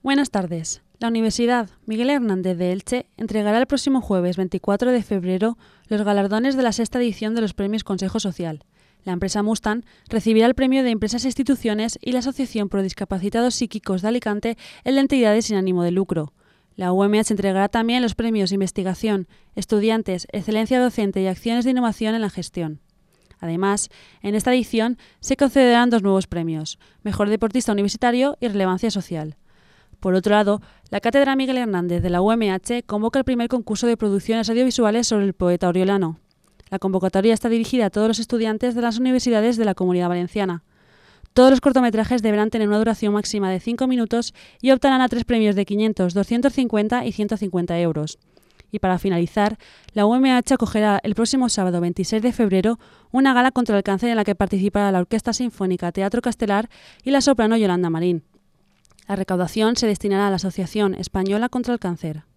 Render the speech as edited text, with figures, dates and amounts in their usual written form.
Buenas tardes. La Universidad Miguel Hernández de Elche entregará el próximo jueves 24 de febrero los galardones de la sexta edición de los Premios Consejo Social. La empresa Mustang recibirá el premio de Empresas e Instituciones y la Asociación Pro Discapacitados Psíquicos de Alicante el de Entidades sin ánimo de lucro. La UMH entregará también los premios Investigación, Estudiantes, Excelencia Docente y Acciones de Innovación en la Gestión. Además, en esta edición se concederán dos nuevos premios, Mejor Deportista Universitario y Relevancia Social. Por otro lado, la Cátedra Miguel Hernández de la UMH convoca el primer concurso de producciones audiovisuales sobre el poeta oriolano. La convocatoria está dirigida a todos los estudiantes de las universidades de la Comunidad Valenciana. Todos los cortometrajes deberán tener una duración máxima de 5 minutos y optarán a 3 premios de 500, 250 y 150 euros. Y para finalizar, la UMH acogerá el próximo sábado 26 de febrero una gala contra el cáncer en la que participará la Orquesta Sinfónica Teatro Castelar y la soprano Yolanda Marín. La recaudación se destinará a la Asociación Española contra el Cáncer.